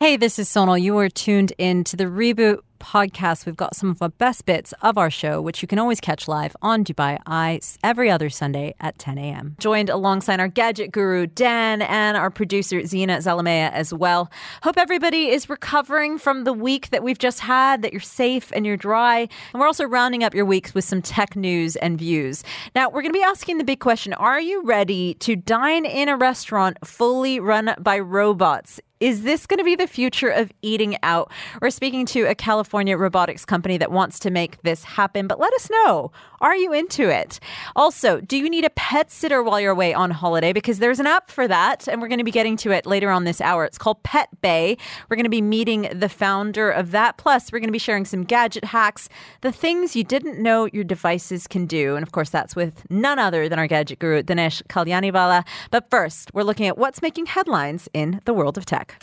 Hey, this is Sonal. You are tuned in to the Reboot podcast. We've got some of the best bits of our show, which you can always catch live on Dubai Eye every other Sunday at 10 a.m. Joined alongside our gadget guru, Dan, and our producer, Zina Zalamea, as well. Hope everybody is recovering from the week that we've just had, that you're safe and you're dry. And we're also rounding up your weeks with some tech news and views. Now, we're going to be asking the big question, are you ready to dine in a restaurant fully run by robots? Is this going to be the future of eating out? We're speaking to a California robotics company that wants to make this happen, but let us know. Are you into it? Also, do you need a pet sitter while you're away on holiday? Because there's an app for that, and we're going to be getting to it later on this hour. It's called Pet Bay. We're going to be meeting the founder of that. Plus, we're going to be sharing some gadget hacks, the things you didn't know your devices can do. And of course, that's with none other than our gadget guru, Dinesh Kalyaniwala. But first, we're looking at what's making headlines in the world of tech.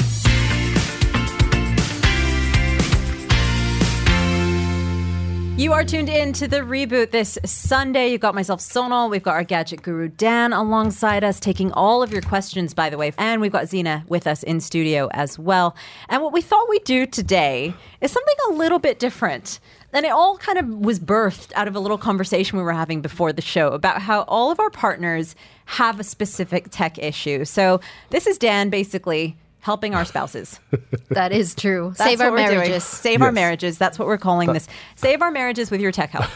You are tuned in to the Reboot this Sunday. You've got myself, Sonal. We've got our gadget guru, Dan, alongside us, taking all of your questions, by the way. And we've got Zina with us in studio as well. And what we thought we'd do today is something a little bit different. And it all kind of was birthed out of a little conversation we were having before the show about how all of our partners have a specific tech issue. So this is Dan basically helping our spouses. That is true. Save our marriages. Save our marriages. That's what we're calling this. Save our marriages with your tech help.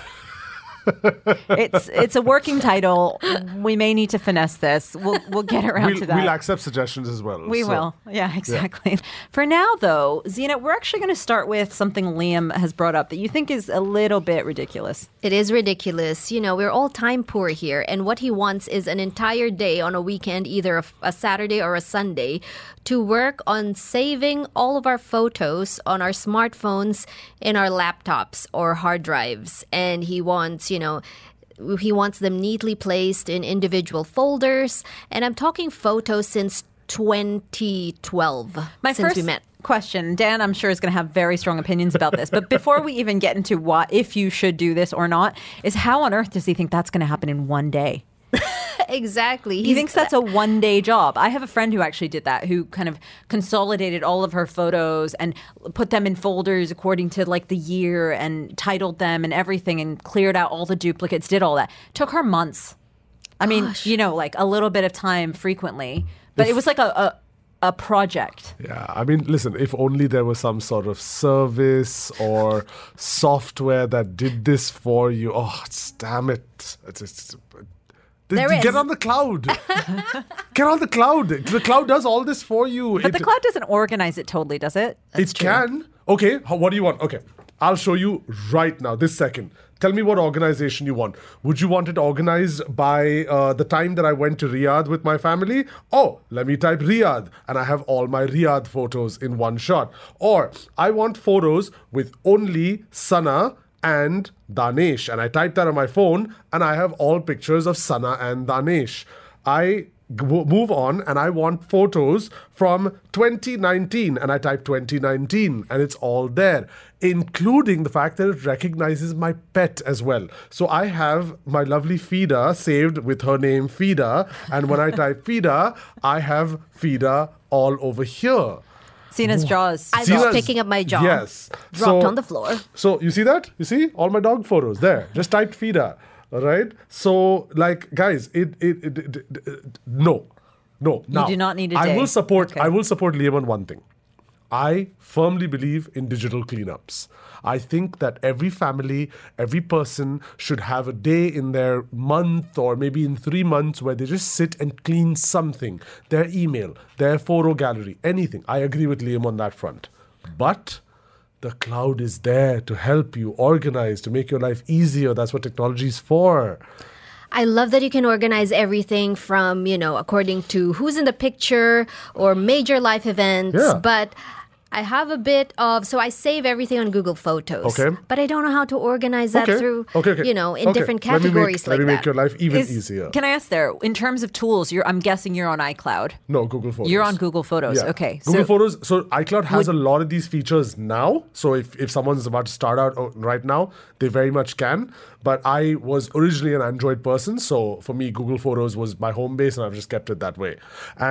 It's a working title. We may need to finesse this. We'll get around to that. We'll accept suggestions as well. We will. Yeah, exactly. Yeah. For now, though, Zina, we're actually going to start with something Liam has brought up that you think is a little bit ridiculous. It is ridiculous. You know, we're all time poor here. And what he wants is an entire day on a weekend, either a Saturday or a Sunday, to work on saving all of our photos on our smartphones, in our laptops or hard drives. And he wants, he wants them neatly placed in individual folders. And I'm talking photos since 2012, since we met. Question, Dan, I'm sure is going to have very strong opinions about this. But before we even get into if you should do this or not, is how on earth does he think that's going to happen in one day? Exactly. He thinks that's a one-day job. I have a friend who actually did that, who kind of consolidated all of her photos and put them in folders according to like the year and titled them and everything and cleared out all the duplicates, did all that. Took her months. I mean, like a little bit of time frequently. But it was like a project. Yeah, I mean, listen, if only there was some sort of service or software that did this for you. Oh, damn it. Get on the cloud. Get on the cloud. The cloud does all this for you. But the cloud doesn't organize it totally, does it? It can. Okay, what do you want? Okay, I'll show you right now, this second. Tell me what organization you want. Would you want it organized by the time that I went to Riyadh with my family? Oh, let me type Riyadh, and I have all my Riyadh photos in one shot. Or I want photos with only Sana and Danesh, and I type that on my phone, and I have all pictures of Sana and Danesh. I move on, and I want photos from 2019, and I type 2019, and it's all there, including the fact that it recognizes my pet as well. So I have my lovely Fida saved with her name Fida, and when I type Fida, I have Fida all over here. Sina's jaws. I was picking up my jaw. Yes. Dropped on the floor. So you see that? You see? All my dog photos there. Just typed Fida. All right? So, like, guys, no. Now, you do not need a day. I will support Liam on one thing. I firmly believe in digital cleanups. I think that every family, every person should have a day in their month or maybe in 3 months where they just sit and clean something. Their email, their photo gallery, anything. I agree with Liam on that front. But the cloud is there to help you organize, to make your life easier. That's what technology is for. I love that you can organize everything from, according to who's in the picture or major life events. Yeah. But I have a bit of, so I save everything on Google Photos. Okay. But I don't know how to organize that through, in different categories Let me make your life even easier. Can I ask there, in terms of tools, I'm guessing you're on iCloud. No, Google Photos. You're on Google Photos, yeah. Okay. Google Photos, so iCloud has a lot of these features now. So if someone's about to start out right now, they very much can. But I was originally an Android person, so for me, Google Photos was my home base, and I've just kept it that way. And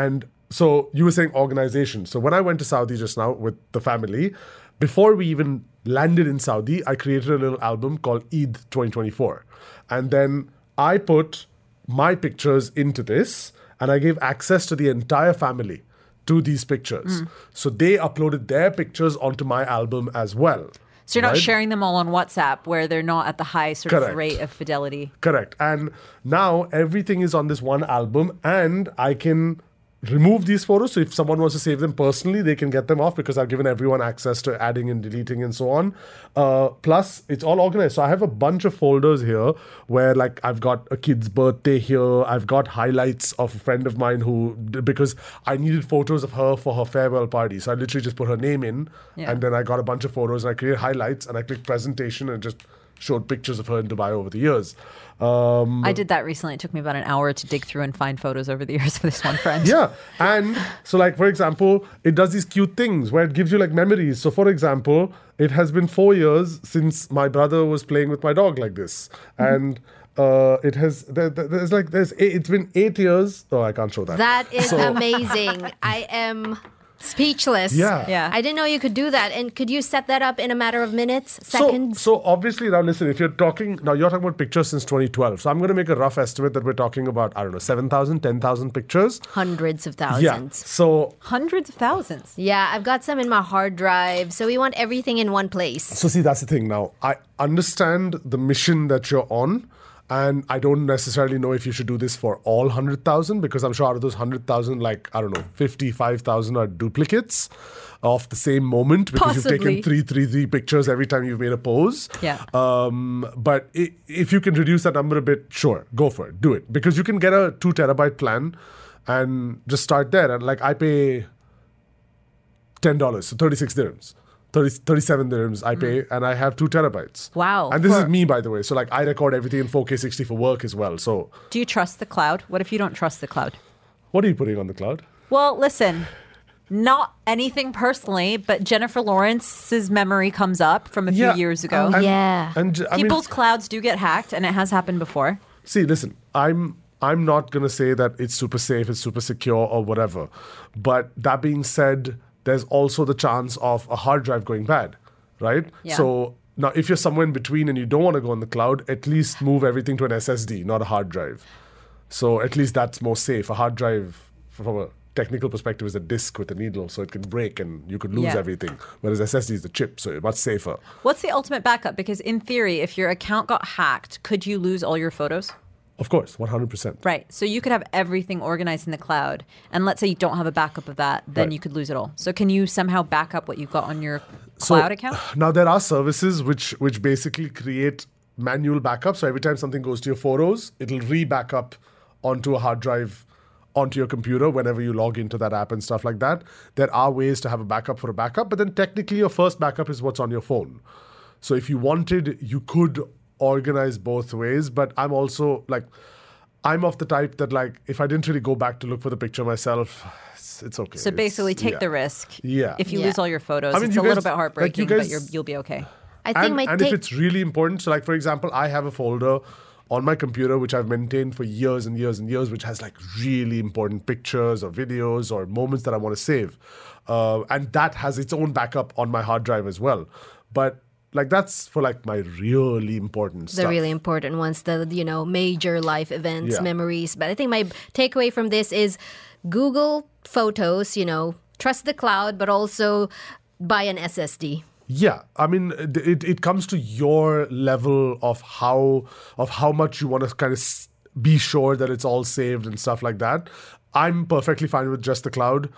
So you were saying organization. So when I went to Saudi just now with the family, before we even landed in Saudi, I created a little album called Eid 2024. And then I put my pictures into this and I gave access to the entire family to these pictures. So they uploaded their pictures onto my album as well. So you're not right? sharing them all on WhatsApp where they're not at the high sort Correct. of rate of fidelity. Correct. And now everything is on this one album and I can remove these photos. So if someone wants to save them personally, they can get them off because I've given everyone access to adding and deleting and so on. Plus, it's all organized. So I have a bunch of folders here where like I've got a kid's birthday here. I've got highlights of a friend of mine because I needed photos of her for her farewell party. So I literally just put her name in and then I got a bunch of photos and I created highlights and I clicked presentation and just showed pictures of her in Dubai over the years. I did that recently. It took me about an hour to dig through and find photos over the years for this one friend. Yeah. And so like, for example, it does these cute things where it gives you like memories. So for example, it has been 4 years since my brother was playing with my dog like this. And it's been 8 years. Oh, I can't show that. That is amazing. I am speechless. Yeah. I didn't know you could do that. And could you set that up in a matter of minutes, seconds? So obviously now listen, if you're talking about pictures since 2012. So I'm going to make a rough estimate that we're talking about, 7,000, 10,000 pictures. Hundreds of thousands. Yeah. So Hundreds of thousands. Yeah, I've got some in my hard drive. So we want everything in one place. So see, that's the thing now. I understand the mission that you're on. And I don't necessarily know if you should do this for all 100,000 because I'm sure out of those 100,000, 55,000 are duplicates of the same moment because Possibly. you've taken three pictures every time you've made a pose. Yeah. But if you can reduce that number a bit, sure, go for it. Do it. Because you can get a 2 terabyte plan and just start there. And I pay $10, so 36 dirhams. 37 dirhams I pay and I have 2 terabytes. Wow. And this is me, by the way. So I record everything in 4K 60 for work as well. So Do you trust the cloud? What if you don't trust the cloud? what are you putting on the cloud? Well, listen, not anything personally, but Jennifer Lawrence's memory comes up from a few years ago. Yeah. And People's clouds do get hacked, and it has happened before. see, listen, I'm not going to say that it's super safe, it's super secure or whatever. But that being said, there's also the chance of a hard drive going bad, right? Yeah. So now if you're somewhere in between and you don't want to go on the cloud, at least move everything to an SSD, not a hard drive. So at least that's more safe. A hard drive, from a technical perspective, is a disk with a needle, so it can break and you could lose everything. Whereas SSD is the chip, so much safer. What's the ultimate backup? Because in theory, if your account got hacked, could you lose all your photos? Of course, 100%. Right. So you could have everything organized in the cloud. And let's say you don't have a backup of that, then Right. you could lose it all. So can you somehow back up what you've got on your cloud account? Now there are services which basically create manual backup. So every time something goes to your photos, it'll re-back up onto a hard drive onto your computer whenever you log into that app and stuff like that. There are ways to have a backup for a backup, but then technically your first backup is what's on your phone. So if you wanted, you could organize both ways, but I'm also I'm of the type that if I didn't really go back to look for the picture myself, it's okay. So basically take the risk. Yeah. If you Yeah. lose all your photos, I mean, it's you a little guys- bit heartbreaking, guys- but you'll be okay. I think and if it's really important, so for example, I have a folder on my computer which I've maintained for years and years and years, which has really important pictures or videos or moments that I want to save, and that has its own backup on my hard drive as well. But that's for my really important the stuff. really important ones, the major life events, Yeah. memories. But I think my takeaway from this is Google Photos, trust the cloud, but also buy an SSD. Yeah, I mean, it comes to your level of how much you want to kind of be sure that it's all saved and stuff like that. I'm perfectly fine with just the cloud.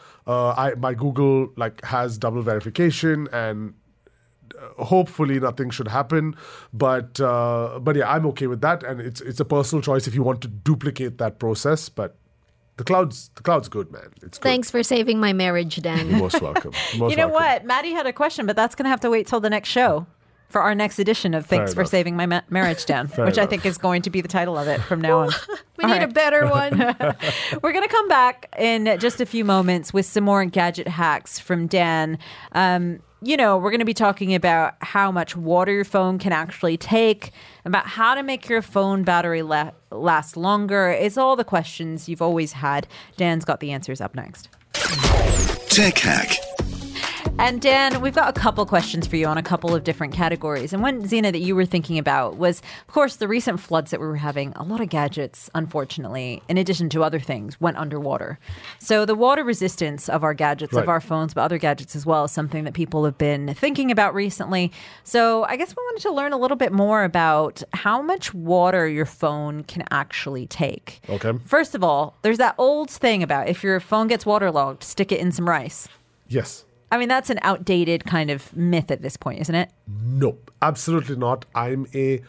My Google has double verification and hopefully nothing should happen, but yeah, I'm okay with that, and it's a personal choice if you want to duplicate that process. But the cloud's good, man. It's good. Thanks for saving my marriage, Dan. You're most welcome. Most You know welcome. what? Maddie had a question, but that's going to have to wait till the next show for our next edition of Thanks for enough. Saving My Marriage Down, which I enough. think is going to be the title of it from now on. We need a better one. We're going to come back in just a few moments with some more gadget hacks from Dan. We're going to be talking about how much water your phone can actually take, about how to make your phone battery last longer. It's all the questions you've always had. Dan's got the answers up next. Tech Hack. And Dan, we've got a couple questions for you on a couple of different categories. And one, Zena, that you were thinking about was, of course, the recent floods that we were having. A lot of gadgets, unfortunately, in addition to other things, went underwater. So the water resistance of our gadgets, of our phones, but other gadgets as well, is something that people have been thinking about recently. So I guess we wanted to learn a little bit more about how much water your phone can actually take. Okay. First of all, there's that old thing about if your phone gets waterlogged, stick it in some rice. Yes. I mean, that's an outdated kind of myth at this point, isn't it? Nope, absolutely not. I'm a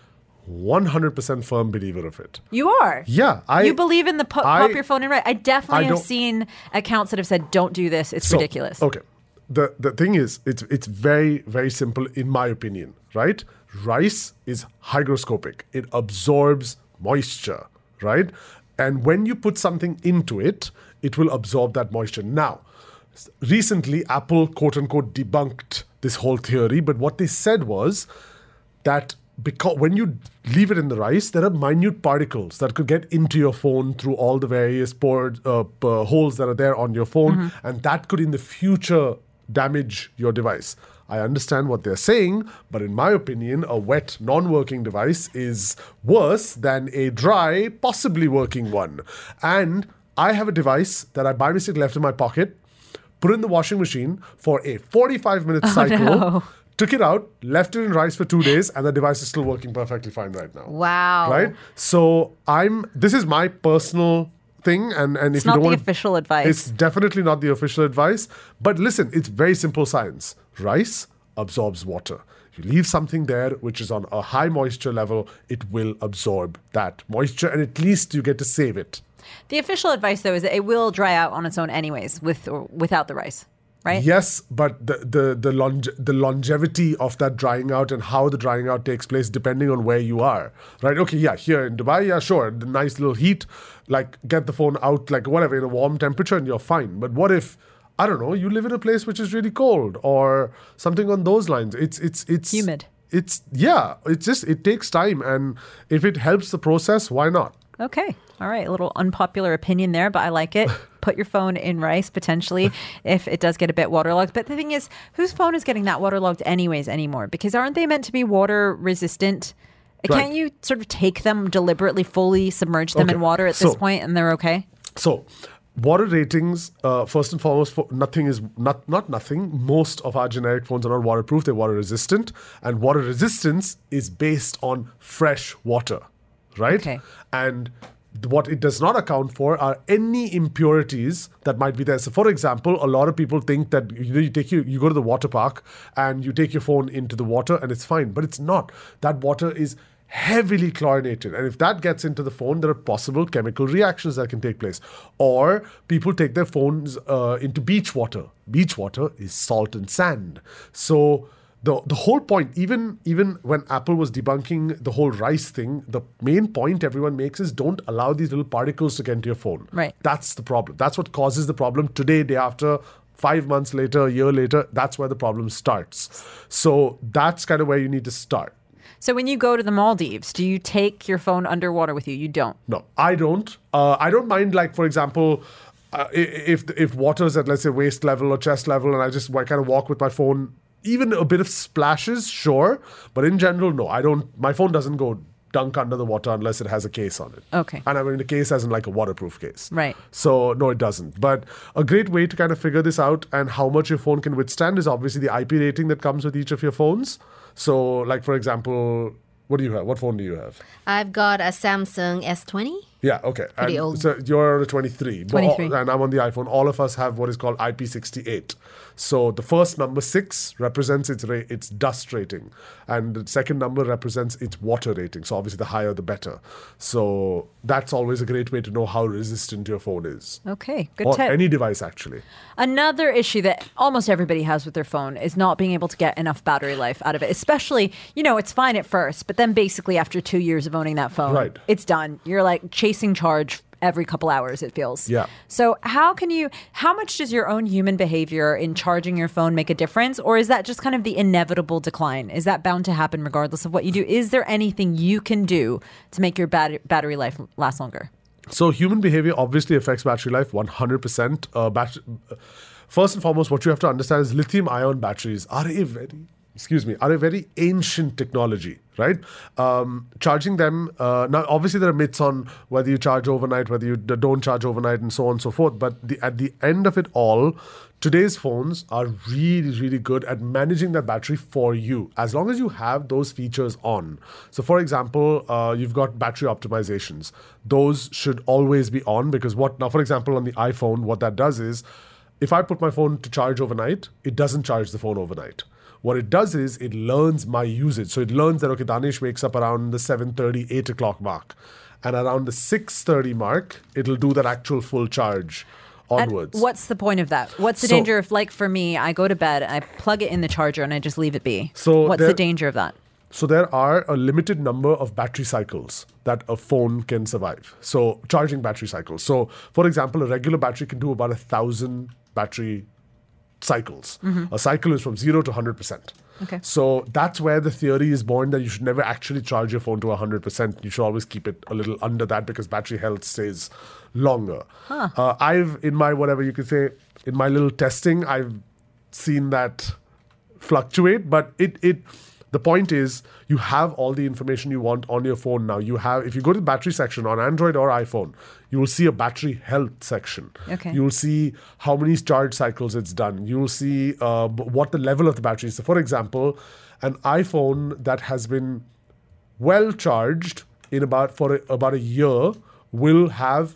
100% firm believer of it. You are? Yeah. You believe in the pop your phone in rice. I definitely have seen accounts that have said, don't do this. It's ridiculous. Okay. The thing is, it's very, very simple in my opinion, right? Rice is hygroscopic. It absorbs moisture, right? And when you put something into it, it will absorb that moisture. Now, recently, Apple, quote unquote, debunked this whole theory. But what they said was that because when you leave it in the rice, there are minute particles that could get into your phone through all the various holes that are there on your phone. And that could in the future damage your device. I understand what they're saying, but in my opinion, a wet, non-working device is worse than a dry, possibly working one. And I have a device that I by mistake left in my pocket, put it in the washing machine for a 45-minute cycle, no. took it out, left it in rice for 2 days, and the device is still working perfectly fine right now. Wow. Right? So this is my personal thing, and It's if you not don't the want, official advice. it's definitely not the official advice. But listen, it's very simple science. Rice absorbs water. You leave something there which is on a high moisture level, it will absorb that moisture, and at least you get to save it. The official advice, though, is that it will dry out on its own anyways, with or without the rice, right? Yes, but the longevity of that drying out and how the drying out takes place depending on where you are, right? Okay, yeah, here in Dubai, yeah, sure, the nice little heat, like get the phone out, like whatever, in a warm temperature and you're fine. But what if, I don't know, you live in a place which is really cold or something on those lines? It's humid. It takes time, and if it helps the process, why not? Okay. All right. A little unpopular opinion there, but I like it. Put your phone in rice, potentially, if it does get a bit waterlogged. But the thing is, whose phone is getting that waterlogged anyways anymore? Because aren't they meant to be water resistant? Right. Can't you sort of take them deliberately, fully submerge them in water at this point and they're okay? So, water ratings, first and foremost, most of our generic phones are not waterproof, they're water resistant. And water resistance is based on fresh water, right? Okay. And what it does not account for are any impurities that might be there. So, for example, a lot of people think that you go to the water park and you take your phone into the water and it's fine, but it's not. That water is heavily chlorinated, and if that gets into the phone, there are possible chemical reactions that can take place. Or people take their phones into beach water. Beach water is salt and sand. So the whole point, even when Apple was debunking the whole rice thing, the main point everyone makes is don't allow these little particles to get into your phone. Right. That's the problem. That's what causes the problem today, day after, 5 months later, a year later. That's where the problem starts. So that's kind of where you need to start. So when you go to the Maldives, do you take your phone underwater with you? You don't? No, I don't. I don't mind, like, for example, if water's at, let's say, waist level or chest level, and I just kind of walk with my phone, even a bit of splashes, sure. But in general, no, I don't. My phone doesn't go dunk under the water unless it has a case on it. Okay. And I mean, the case as in like a waterproof case. Right. So, no, it doesn't. But a great way to kind of figure this out and how much your phone can withstand is obviously the IP rating that comes with each of your phones. So, like, for example, what do you have? What phone do you have? I've got a Samsung S20. Yeah, okay. Pretty old. So you're on a 23. 23. And I'm on the iPhone. All of us have what is called IP68. So the first number 6 represents its dust rating. And the second number represents its water rating. So obviously the higher the better. So that's always a great way to know how resistant your phone is. Okay, good or tip. any device, actually. Another issue that almost everybody has with their phone is not being able to get enough battery life out of it. Especially, it's fine at first, but then basically after 2 years of owning that phone, Right. It's done. You're like chasing charge every couple hours, it feels. Yeah. So how much does your own human behavior in charging your phone make a difference? Or is that just kind of the inevitable decline? Is that bound to happen regardless of what you do? Is there anything you can do to make your battery life last longer? So human behavior obviously affects battery life 100%. First and foremost, what you have to understand is lithium-ion batteries are a very ancient technology, right? Charging them, now obviously there are myths on whether you charge overnight, whether you don't charge overnight, and so on and so forth. But at the end of it all, today's phones are really, really good at managing that battery for you, as long as you have those features on. So for example, you've got battery optimizations. Those should always be on, because for example, on the iPhone, what that does is, if I put my phone to charge overnight, it doesn't charge the phone overnight. What it does is it learns my usage. So it learns that, okay, Danish wakes up around the 7:30, 8 o'clock mark. And around the 6:30 mark, it'll do that actual full charge onwards. And what's the point of that? What's the danger if, like for me, I go to bed, I plug it in the charger and I just leave it be? So what's the danger of that? So there are a limited number of battery cycles that a phone can survive. So charging battery cycles. So for example, a regular battery can do about 1,000 battery cycles. A cycle is from 0 to 100%. Okay. So that's where the theory is born that you should never actually charge your phone to 100%. You should always keep it a little under that, because battery health stays longer. In my little testing, I've seen that fluctuate, but the point is, you have all the information you want on your phone now. If you go to the battery section on Android or iPhone, you will see a battery health section. Okay. You will see how many charge cycles it's done. You will see what the level of the battery is. So for example, an iPhone that has been well charged for about a year will have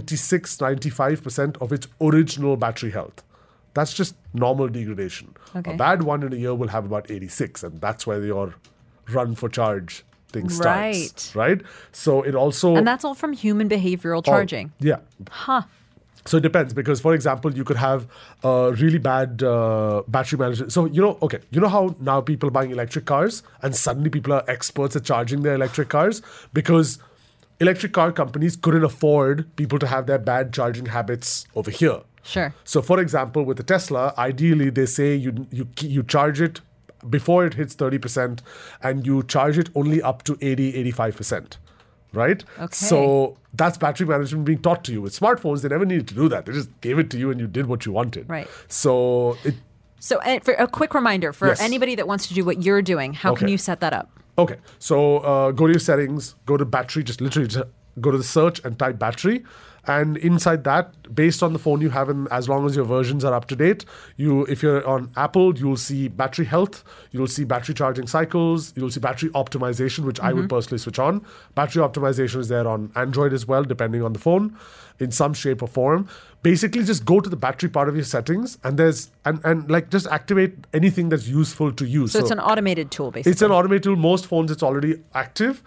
96-95% of its original battery health. That's just normal degradation. Okay. A bad one in a year will have about 86, and that's where your run for charge thing starts. Right? So it also... And that's all from human behavioral charging? Yeah. So it depends, because, for example, you could have really bad battery management. So, you know how now people are buying electric cars and suddenly people are experts at charging their electric cars? Because electric car companies couldn't afford people to have their bad charging habits over here. Sure. So, for example, with the Tesla, ideally they say you charge it before it hits 30%, and you charge it only up to 80-85%. Right? Okay. So that's battery management being taught to you. With smartphones, they never needed to do that. They just gave it to you and you did what you wanted. Right. So for a quick reminder for anybody that wants to do what you're doing, how can you set that up? Okay. So go to your settings, go to battery, just go to the search and type battery. And inside that, based on the phone you have, as long as your versions are up to date, if you're on Apple, you'll see battery health, you'll see battery charging cycles, you'll see battery optimization, which I would personally switch on. Battery optimization is there on Android as well, depending on the phone, in some shape or form. Basically, just go to the battery part of your settings, and just activate anything that's useful to you. So it's an automated tool, basically. It's an automated tool. Most phones, it's already active.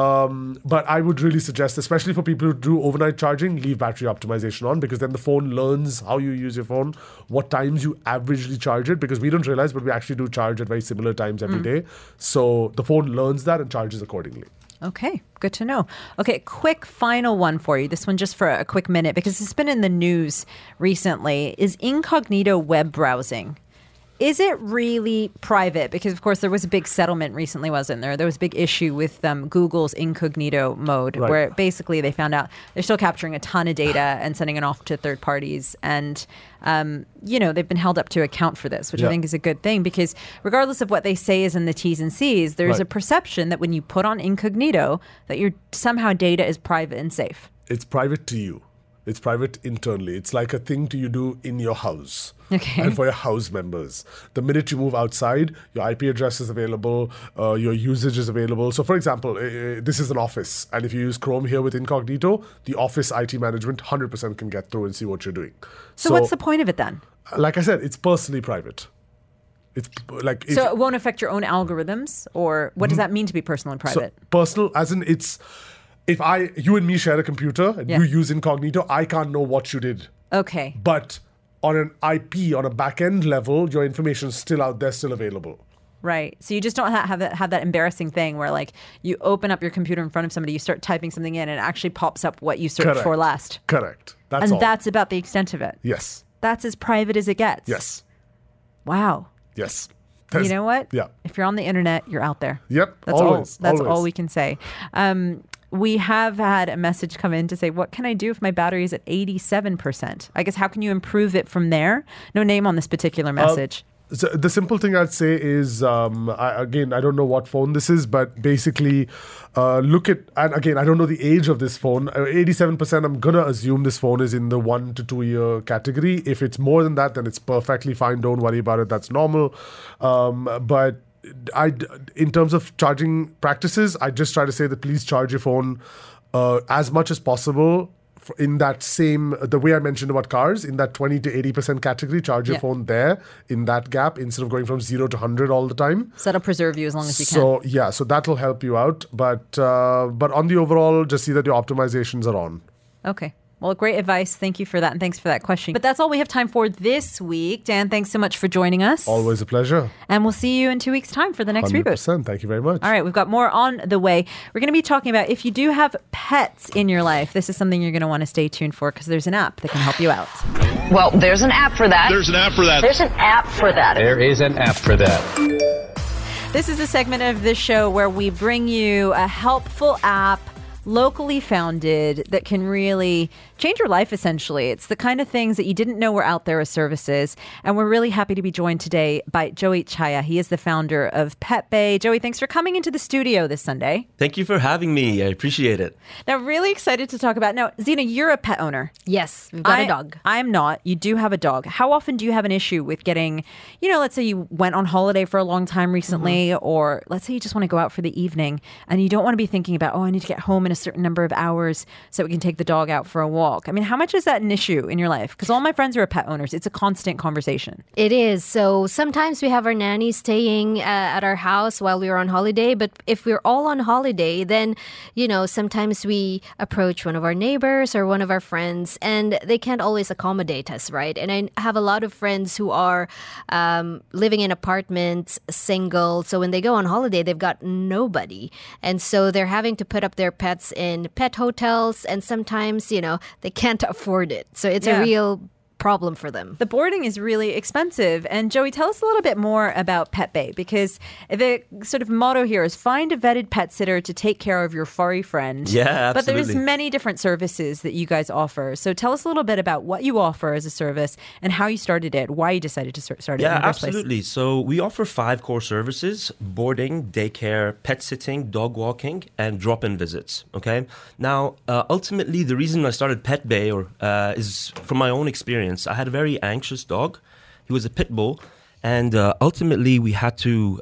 But I would really suggest, especially for people who do overnight charging, leave battery optimization on, because then the phone learns how you use your phone, what times you averagely charge it, because we don't realize, but we actually do charge at very similar times every day. So the phone learns that and charges accordingly. Okay, good to know. Okay, quick final one for you. This one just for a quick minute, because it's been in the news recently. Is incognito web browsing, is it really private? Because, of course, there was a big settlement recently, wasn't there? There was a big issue with Google's incognito mode, where basically they found out they're still capturing a ton of data and sending it off to third parties. And, they've been held up to account for this, which I think is a good thing, because regardless of what they say is in the T's and C's, there's a perception that when you put on incognito, that your somehow data is private and safe. It's private to you. It's private internally. It's like a thing you do in your house. Okay. And for your house members. The minute you move outside, your IP address is available, your usage is available. So for example, this is an office. And if you use Chrome here with incognito, the office IT management 100% can get through and see what you're doing. So what's the point of it then? Like I said, it's personally private. It's like so it won't affect your own algorithms? Or what does that mean to be personal and private? So personal, as in it's... If you and me share a computer and you use incognito, I can't know what you did. Okay. But on an IP, on a back-end level, your information is still out there, still available. Right. So you just don't have that embarrassing thing where, like, you open up your computer in front of somebody, you start typing something in, and it actually pops up what you searched for last. Correct. That's and all. That's about the extent of it. Yes. That's as private as it gets. Yes. Wow. Yes. You know what? Yeah. If you're on the internet, you're out there. Yep. That's always. That's always. all we can say. we have had a message come in to say, what can I do if my battery is at 87%? I guess, how can you improve it from there? No name on this particular message. So the simple thing I'd say is, I don't know what phone this is, but basically look at, and again, I don't know the age of this phone. 87%, I'm going to assume this phone is in the 1 to 2 year category. If it's more than that, then it's perfectly fine. Don't worry about it. That's normal. But in terms of charging practices, I just try to say that please charge your phone as much as possible in that same, the way I mentioned about cars, in that 20 to 80% category. Charge your phone there in that gap instead of going from 0 to 100 all the time. So that'll preserve you as long as you can. So that'll help you out. But on the overall, just see that your optimizations are on. Okay. Well, great advice. Thank you for that. And thanks for that question. But that's all we have time for this week. Dan, thanks so much for joining us. Always a pleasure. And we'll see you in 2 weeks' time for the next 100%. Reboot. Thank you very much. All right. We've got more on the way. We're going to be talking about if you do have pets in your life, this is something you're going to want to stay tuned for because there's an app that can help you out. Well, there's an app for that. There's an app for that. There's an app for that. There is an app for that. This is a segment of the show where we bring you a helpful app, locally founded, that can really change your life, essentially. It's the kind of things that you didn't know were out there as services. And we're really happy to be joined today by Joey Chaya. He is the founder of PetBay. Joey, thanks for coming into the studio this Sunday. Thank you for having me. I appreciate it. Now, really excited to talk about... Now, Zena, you're a pet owner. Yes, we've got a dog. I'm not. You do have a dog. How often do you have an issue with getting, let's say you went on holiday for a long time recently, or let's say you just want to go out for the evening and you don't want to be thinking about, I need to get home in a certain number of hours so we can take the dog out for a walk. I mean, how much is that an issue in your life? Because all my friends are pet owners. It's a constant conversation. It is. So sometimes we have our nanny staying at our house while we're on holiday. But if we're all on holiday, then, sometimes we approach one of our neighbors or one of our friends and they can't always accommodate us, right? And I have a lot of friends who are living in apartments, single. So when they go on holiday, they've got nobody. And so they're having to put up their pets in pet hotels. And sometimes, they can't afford it. So it's a real problem for them. The boarding is really expensive. And Joey, tell us a little bit more about PetBay, because the sort of motto here is find a vetted pet sitter to take care of your furry friend. Yeah, absolutely. But there's many different services that you guys offer. So tell us a little bit about what you offer as a service and how you started it, why you decided to start it in the first absolutely. place. So we offer 5 core services: boarding, daycare, pet sitting, dog walking, and drop-in visits. Okay. Now, ultimately, the reason I started PetBay is from my own experience. I had a very anxious dog. He was a pit bull. And ultimately, we had to,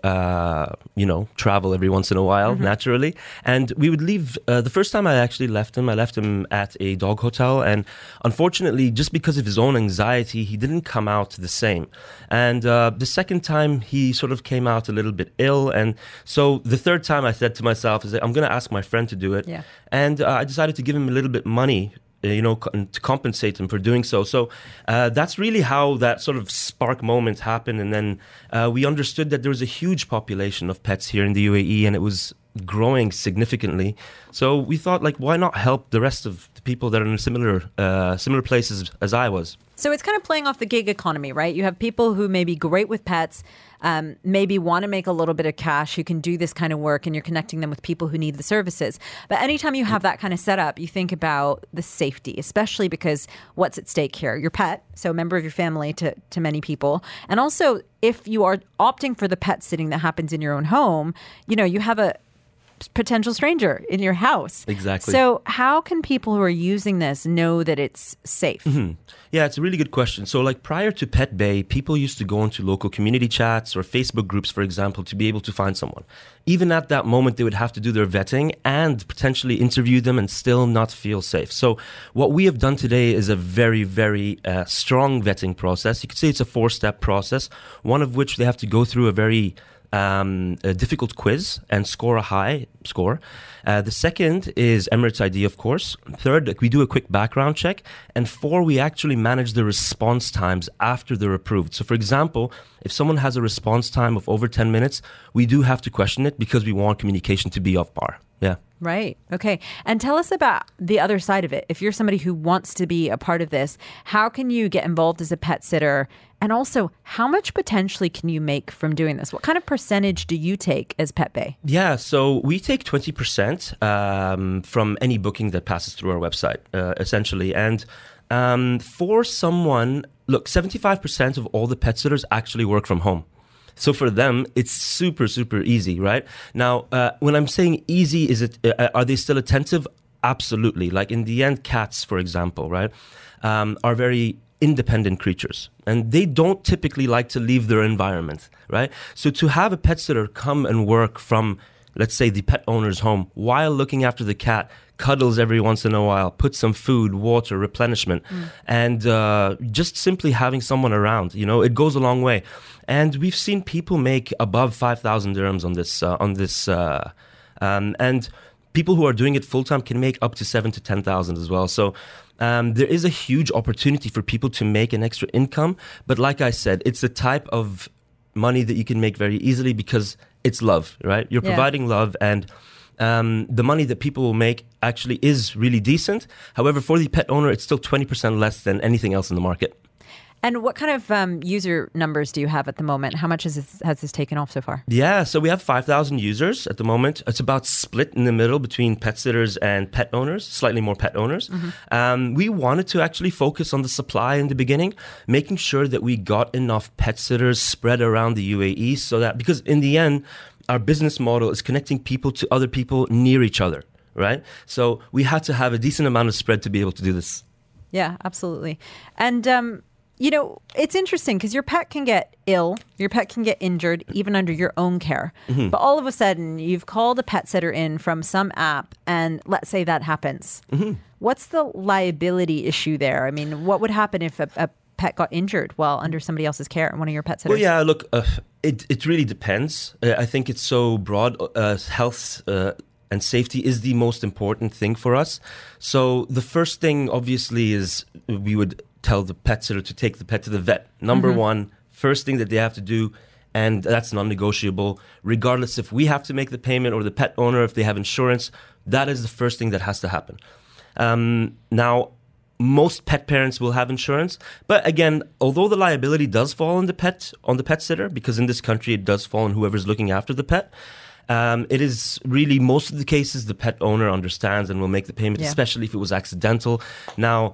travel every once in a while, naturally. And we would leave. The first time I actually left him at a dog hotel. And unfortunately, just because of his own anxiety, he didn't come out the same. And the second time, he sort of came out a little bit ill. And so the third time, I said to myself, I'm going to ask my friend to do it. Yeah. And I decided to give him a little bit money, to compensate him for doing so. So that's really how that sort of spark moment happened. And then we understood that there was a huge population of pets here in the UAE, and it was growing significantly. So we thought, why not help the rest of the people that are in similar places as I was? So it's kind of playing off the gig economy, right? You have people who may be great with pets, maybe want to make a little bit of cash, who can do this kind of work, and you're connecting them with people who need the services. But anytime you have that kind of setup, you think about the safety, especially because what's at stake here? Your pet, so a member of your family to many people. And also, if you are opting for the pet sitting that happens in your own home, you have a potential stranger in your house. Exactly. So how can people who are using this know that it's safe? Yeah, it's a really good question. So prior to PetBay, people used to go into local community chats or Facebook groups, for example, to be able to find someone. Even at that moment, they would have to do their vetting and potentially interview them and still not feel safe. So what we have done today is a very, very strong vetting process. You could say it's a 4-step process, one of which they have to go through a very a difficult quiz and score a high score. The second is Emirates ID, of course. Third, we do a quick background check. And 4, we actually manage the response times after they're approved. So for example, if someone has a response time of over 10 minutes, we do have to question it because we want communication to be off par. Yeah. Right. Okay. And tell us about the other side of it. If you're somebody who wants to be a part of this, how can you get involved as a pet sitter? And also, how much potentially can you make from doing this? What kind of percentage do you take as Pet Bay? Yeah, so we take 20% from any booking that passes through our website, essentially. And for someone, look, 75% of all the pet sitters actually work from home. So for them, it's super, super easy, right? Now, when I'm saying easy, are they still attentive? Absolutely. Like in the end, cats, for example, right, are very independent creatures, and they don't typically like to leave their environment, right? So to have a pet sitter come and work from, let's say, the pet owner's home while looking after the cat, cuddles every once in a while, put some food, water, replenishment, and just simply having someone around, it goes a long way. And we've seen people make above 5,000 dirhams on this, and people who are doing it full time can make up to 7,000 to 10,000 as well. So there is a huge opportunity for people to make an extra income. But like I said, it's a type of money that you can make very easily because it's love, right? You're providing love, and the money that people will make actually is really decent. However, for the pet owner, it's still 20% less than anything else in the market. And what kind of user numbers do you have at the moment? How much has this taken off so far? Yeah, so we have 5,000 users at the moment. It's about split in the middle between pet sitters and pet owners, slightly more pet owners. We wanted to actually focus on the supply in the beginning, making sure that we got enough pet sitters spread around the UAE, so that, because in the end, our business model is connecting people to other people near each other, right? So we had to have a decent amount of spread to be able to do this. Yeah, absolutely. And it's interesting because your pet can get ill, your pet can get injured, even under your own care. But all of a sudden, you've called a pet sitter in from some app, and let's say that happens. What's the liability issue there? I mean, what would happen if a pet got injured while under somebody else's care and one of your pet sitters? Well, yeah, look, it really depends. I think it's so broad. Health and safety is the most important thing for us. So the first thing, obviously, is we would tell the pet sitter to take the pet to the vet. Number one, first thing that they have to do, and that's non-negotiable, regardless if we have to make the payment or the pet owner, if they have insurance, that is the first thing that has to happen. Now, most pet parents will have insurance, but again, although the liability does fall on the pet sitter, because in this country it does fall on whoever's looking after the pet, it is really, most of the cases, the pet owner understands and will make the payment, especially if it was accidental. Now,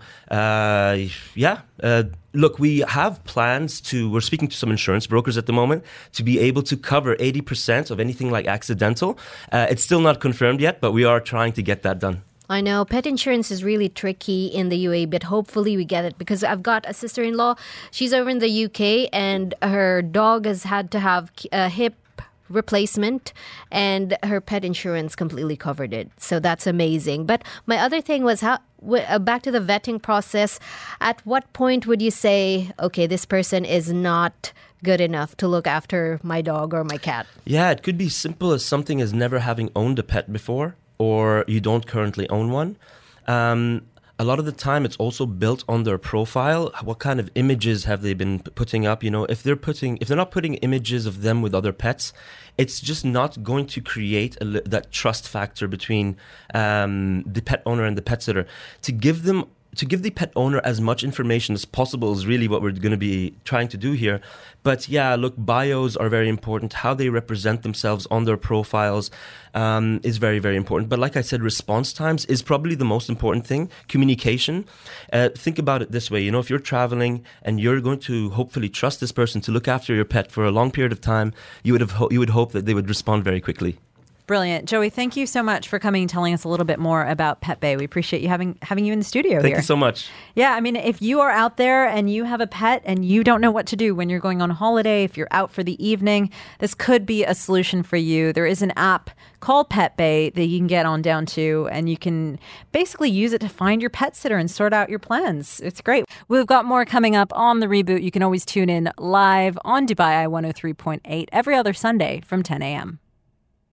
look, we have plans we're speaking to some insurance brokers at the moment to be able to cover 80% of anything like accidental. It's still not confirmed yet, but we are trying to get that done. I know pet insurance is really tricky in the UAE, but hopefully we get it, because I've got a sister-in-law. She's over in the UK, and her dog has had to have a hip replacement, and her pet insurance completely covered it. So that's amazing. But my other thing was, back to the vetting process, at what point would you say, okay, this person is not good enough to look after my dog or my cat? Yeah, it could be simple as something as never having owned a pet before, or you don't currently own one. A lot of the time, it's also built on their profile. What kind of images have they been putting up? If they're not putting images of them with other pets, it's just not going to create that trust factor between the pet owner and the pet sitter. To give the pet owner as much information as possible is really what we're going to be trying to do here. But yeah, look, bios are very important. How they represent themselves on their profiles is very, very important. But like I said, response times is probably the most important thing. Communication. Think about it this way. If you're traveling and you're going to hopefully trust this person to look after your pet for a long period of time, you would hope that they would respond very quickly. Brilliant. Joey, thank you so much for coming and telling us a little bit more about Pet Bay. We appreciate you having you in the studio here. Thank you so much. Yeah, I mean, if you are out there and you have a pet and you don't know what to do when you're going on holiday, if you're out for the evening, this could be a solution for you. There is an app called Pet Bay that you can get on down to, and you can basically use it to find your pet sitter and sort out your plans. It's great. We've got more coming up on The Reboot. You can always tune in live on Dubai Eye 103.8 every other Sunday from 10 a.m.